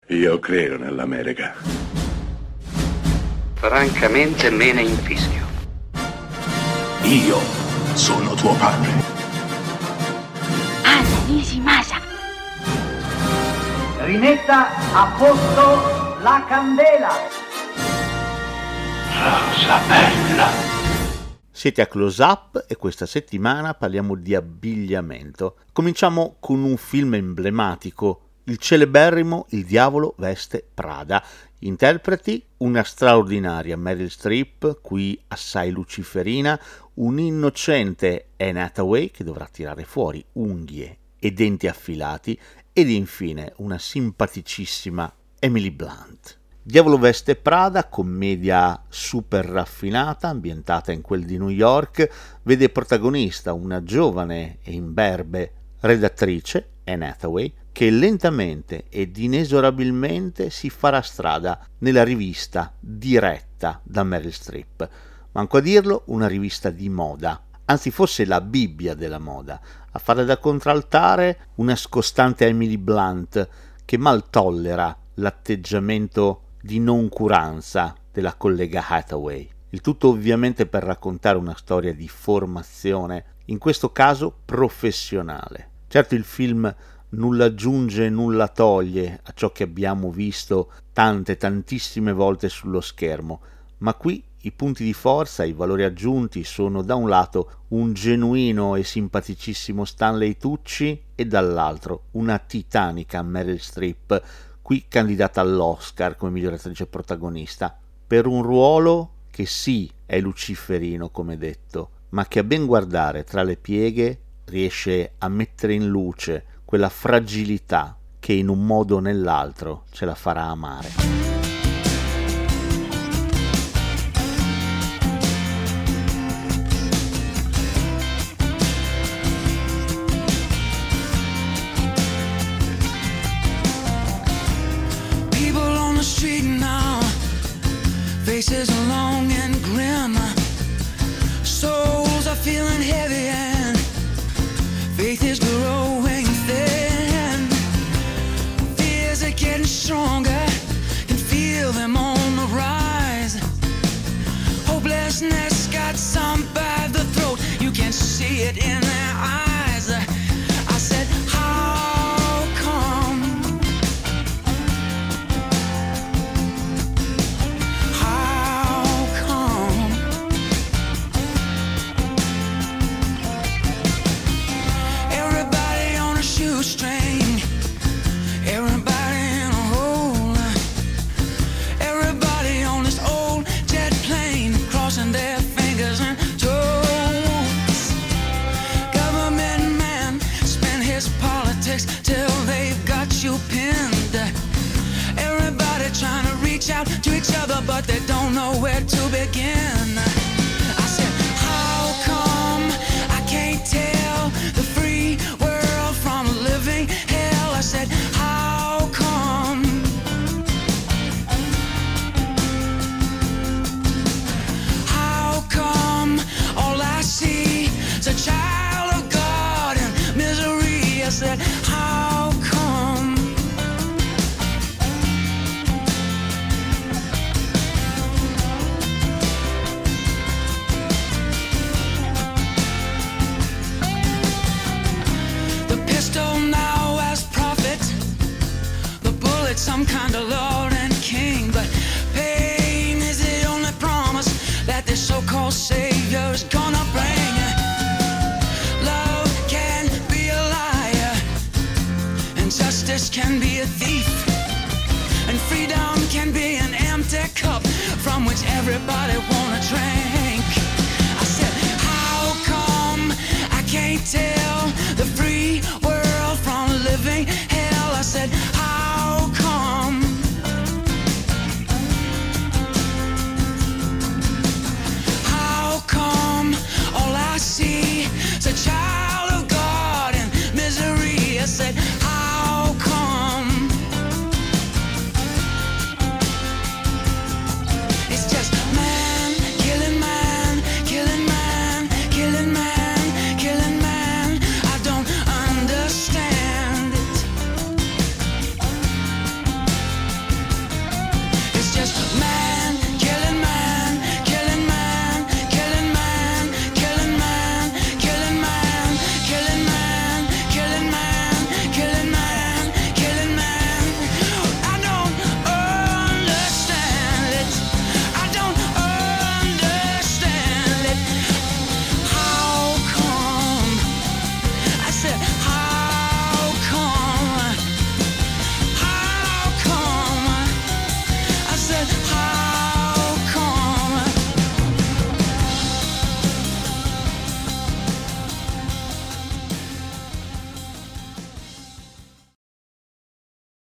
Io credo nell'America. Francamente me ne infischio. Io sono tuo padre. Anna Nishimasa. Rimetta a posto la candela. Rosa bella. Siete a Close Up e questa settimana parliamo di abbigliamento. Cominciamo con un film emblematico, il celeberrimo Il diavolo veste Prada. Interpreti una straordinaria Meryl Streep, qui assai luciferina, un innocente Anne Hathaway che dovrà tirare fuori unghie e denti affilati ed infine una simpaticissima Emily Blunt. Diavolo veste Prada, commedia super raffinata ambientata in quel di New York, vede protagonista una giovane e imberbe redattrice, Anne Hathaway, che lentamente ed inesorabilmente si farà strada nella rivista diretta da Meryl Streep. Manco a dirlo, una rivista di moda, anzi forse la Bibbia della moda, a fare da contraltare una scostante Emily Blunt che mal tollera l'atteggiamento di noncuranza della collega Hathaway. Il tutto ovviamente per raccontare una storia di formazione, in questo caso professionale. Certo il film nulla aggiunge, nulla toglie a ciò che abbiamo visto tantissime volte sullo schermo, ma qui i punti di forza, i valori aggiunti sono da un lato un genuino e simpaticissimo Stanley Tucci e dall'altro una titanica Meryl Streep, qui candidata all'Oscar come miglior attrice protagonista, per un ruolo che sì è luciferino come detto, ma che a ben guardare tra le pieghe riesce a mettere in luce quella fragilità che in un modo o nell'altro ce la farà amare. Faces are long and grim, souls are feeling heavy and faith is growing thin. Fears are getting stronger, can feel them on the rise. Hopelessness got some by the throat, you can see it in their eyes. I said, how come? String, everybody in a hole, everybody on this old jet plane, crossing their fingers and toes. Government man spend his politics till they've got you pinned. Everybody trying to reach out to each other, but they don't know where to begin. I said, how come I can't tell the free world from living hell? I said, how come? How come all I see is a child of God in misery? I said, how come? Some kind of Lord and King, but pain is the only promise that this so-called Savior is gonna bring. Love can be a liar, and justice can be a thief, and freedom can be an empty cup from which everybody wanna drink. I said, how come I can't tell the free world from living hell? I said, how come? How come all I see is a child of God in misery? I said, how come? It's just man just man